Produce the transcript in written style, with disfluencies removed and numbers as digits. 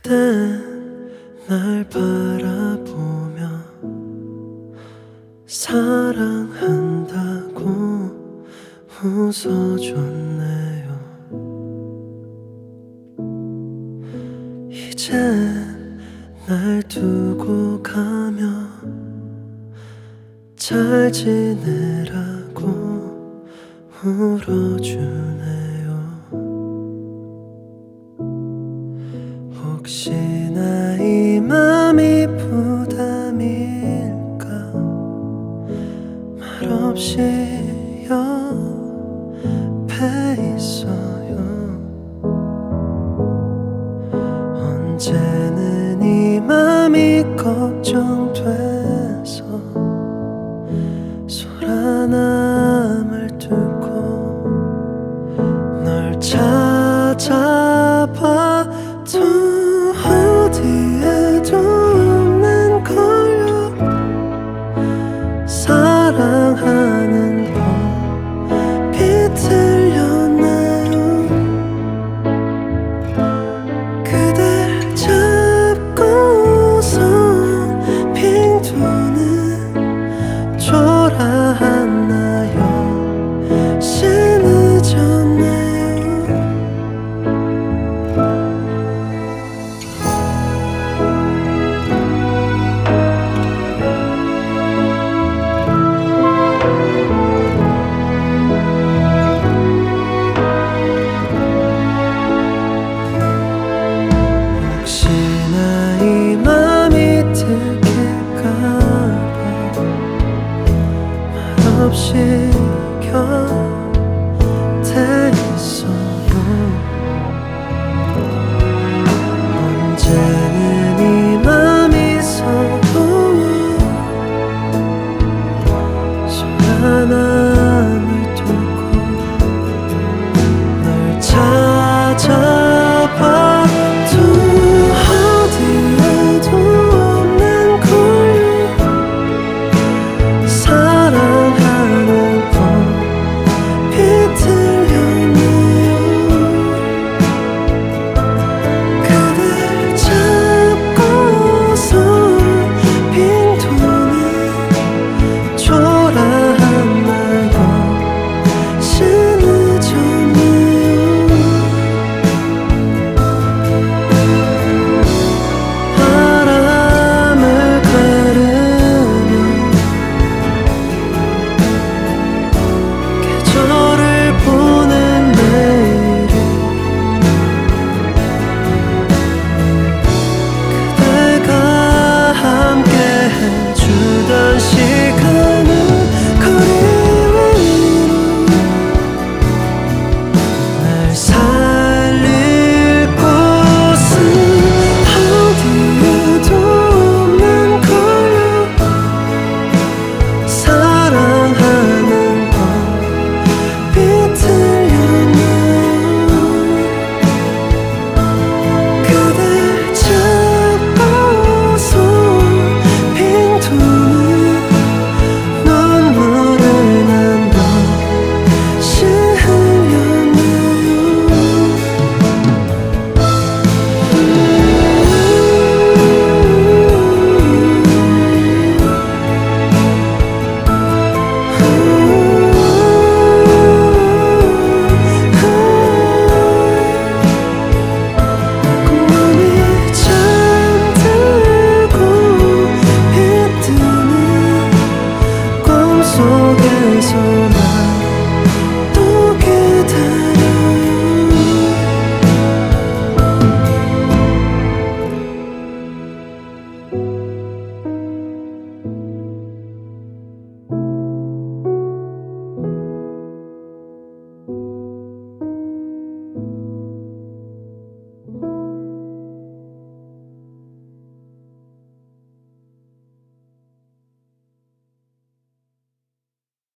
그댄 날 바라보며 사랑한다고 웃어줬네요. 이젠 날 두고 가며 잘 지내라고 울어주네요. 혹시나 이 맘이 부담일까 말없이 옆에 있어요. 언제는 이 맘이 걱정돼서 소란함을 뚫고 널 찾아봐도 어디에도 없는 걸요. 사랑하는 법이 틀렸나요. 그댈 잡고선 빙 도는 초라했나요. 혹시 늦었나요. 혹시나 이 맘이 들킬까봐 말없이 곁에 있어요. 언제